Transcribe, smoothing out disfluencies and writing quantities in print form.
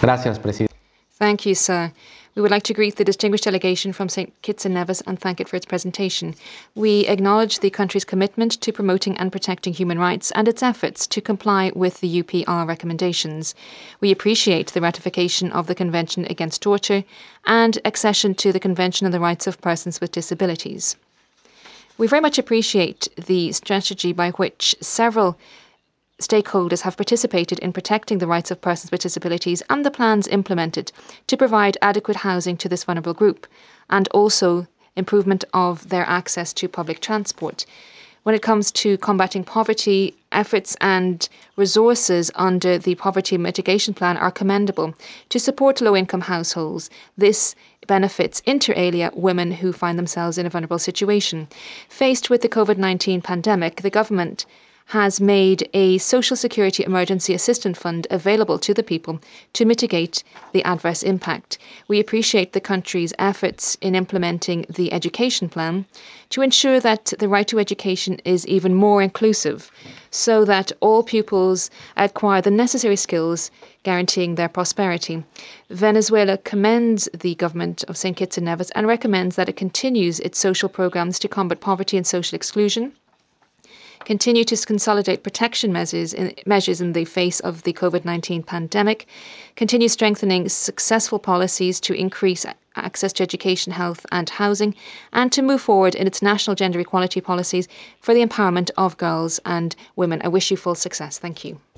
Gracias, presidente. Thank you, sir. We would like to greet the distinguished delegation from St Kitts and Nevis and thank it for its presentation. We acknowledge the country's commitment to promoting and protecting human rights and its efforts to comply with the UPR recommendations. We appreciate the ratification of the Convention Against Torture and accession to the Convention on the Rights of Persons with Disabilities. We very much appreciate the strategy by which several stakeholders have participated in protecting the rights of persons with disabilities and the plans implemented to provide adequate housing to this vulnerable group and also improvement of their access to public transport. When it comes to combating poverty, efforts and resources under the Poverty Mitigation Plan are commendable to support low-income households. This benefits inter alia women who find themselves in a vulnerable situation. Faced with the COVID-19 pandemic, the government has made a Social Security Emergency Assistance Fund available to the people to mitigate the adverse impact. We appreciate the country's efforts in implementing the education plan to ensure that the right to education is even more inclusive so that all pupils acquire the necessary skills guaranteeing their prosperity. Venezuela commends the government of St. Kitts and Nevis and recommends that it continues its social programs to combat poverty and social exclusion, continue to consolidate protection measures in the face of the COVID-19 pandemic, continue strengthening successful policies to increase access to education, health and housing, and to move forward in its national gender equality policies for the empowerment of girls and women. I wish you full success. Thank you.